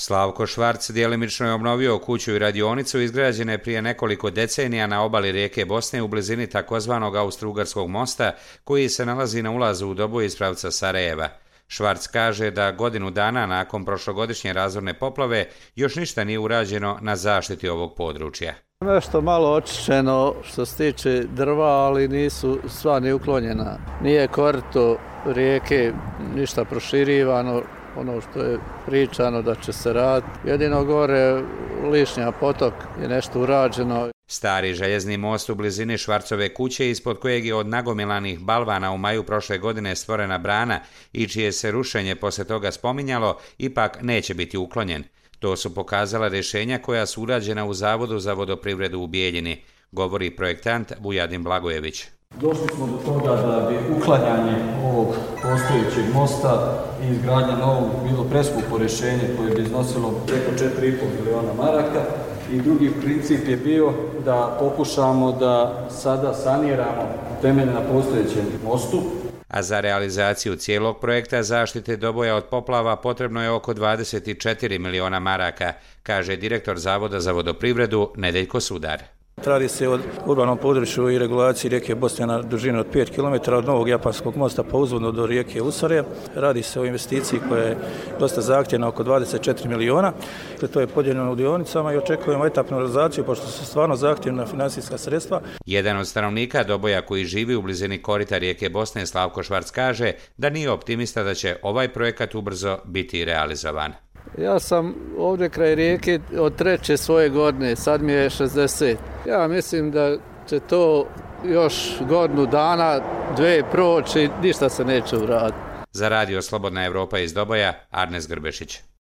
Slavko Švarc djelimično je obnovio kuću i radionicu izgrađene prije nekoliko decenija na obali rijeke Bosne u blizini takozvanog Austro-Ugarskog mosta koji se nalazi na ulazu u Doboj iz pravca Sarajeva. Švarc kaže da godinu dana nakon prošlogodišnje razorne poplave još ništa nije urađeno na zaštiti ovog područja. Nešto malo očišćeno što se tiče drva, ali nisu sva ni uklonjena. Nije korito rijeke ništa proširivano, ono što je pričano da će se raditi. Jedino gore Lišnja potok je nešto urađeno. Stari željezni most u blizini Švarcove kuće, ispod kojeg je od nagomilanih balvana u maju prošle godine stvorena brana i čije se rušenje poslije toga spominjalo, ipak neće biti uklonjen. To su pokazala rješenja koja su urađena u Zavodu za vodoprivredu u Bijeljini, govori projektant Vujadin Blagojević. Došli smo do toga da bi uklanjanje ovog postojećeg mosta i izgradnja novog bilo preskupo rješenje koje bi iznosilo preko 4,5 miliona maraka. I drugi princip je bio da pokušamo da sada saniramo temelje na postojećem mostu. A za realizaciju cijelog projekta zaštite Doboja od poplava potrebno je oko 24 miliona maraka, kaže direktor Zavoda za vodoprivredu Nedeljko Sudar. Radi se o urbanom području i regulaciji rijeke Bosne na dužini od 5 km od Novog Japanskog mosta pa uzvodno do rijeke Usare. Radi se o investiciji koja je dosta zahtjevna, oko 24 miliona. To je podijeljeno u dionicama i očekujemo etapnu realizaciju pošto su stvarno zahtjevna financijska sredstva. Jedan od stanovnika Doboja koji živi u blizini korita rijeke Bosne, Slavko Švarc, kaže da nije optimista da će ovaj projekat ubrzo biti realizovan. Ja sam ovdje kraj rijeke od 3. svoje godine, sad mi je 60. Ja mislim da će to još godinu dana, 2 proći, ništa se neće uraditi. Za Radio Slobodna Europa iz Doboja, Arnes Grbešić.